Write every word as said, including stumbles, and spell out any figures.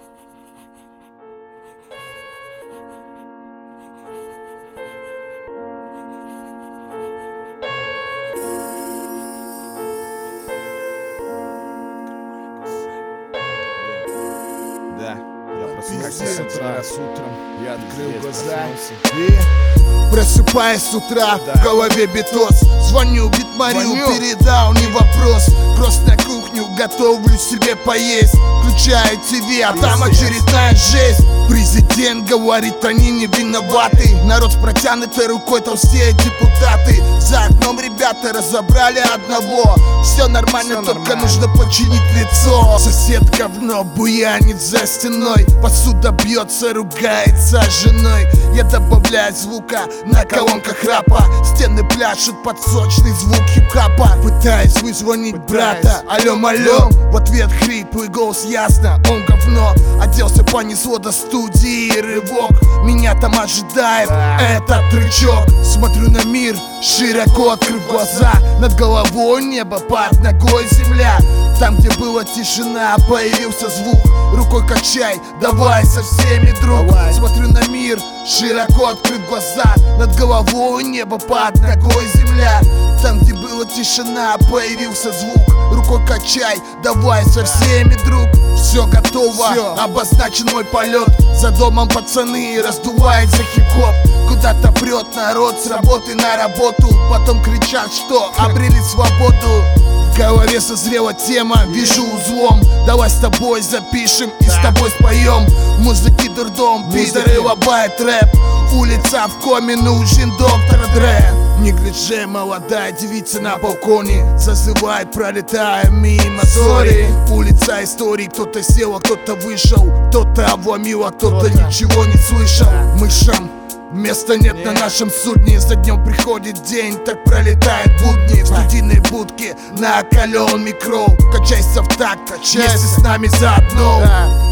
Да, я проснулся с утра, с утром я открыл глаза и просыпаясь с утра, да. В голове битос. Звоню Битмарю, передал, не вопрос. Просто на кухню готовлю себе поесть. Включаю ТВ, а там очередная жесть. Президент говорит, они не виноваты. Народ с протянутой рукой, толстеют депутаты. За окном ребята разобрали одного. Все нормально, Все только нормально. Нужно починить лицо. Сосед говно буянит за стеной. Посуда бьется, ругается с женой. Я добавляю звука на колонках рапа. Стены пляшут под сочный звук хип-хапа. Пытаюсь вызвонить брата. Алло, алло. В ответ хриплый голос, ясно, он говно. Оделся, понесло до студии, рывок. Меня там ожидает этот рычок. Смотрю на мир, широко открыв глаза. Над головой небо, под ногой земля. Там, где была тишина, появился звук. Рукой качай, давай со всеми, друг. Давай. Смотрю на мир, широко открыв глаза. Над головой небо, под ногой земля. Там, где была тишина, появился звук. Рукой качай, давай со всеми, друг. Все готово, Все. Обозначен мой полет. За домом пацаны раздувают за хип-хоп. Куда-то прет народ с работы на работу. Потом кричат, что обрели свободу. В голове созрела тема, вижу узлом. Давай с тобой запишем и с тобой споем. Музыки дурдом, пидоры лобает рэп. Улица в коме, нужен доктор Дре. Неглиже молодая девица на балконе зазывает, пролетая мимо сори. Улица истории, кто-то сел, а кто-то вышел. Кто-то обломил, а кто-то ничего не слышал. Мышам места нет на нашем судне. За днем приходит день, так пролетает будни. В студийной будке накален микро. Качайся в такт, качайся с нами заодно.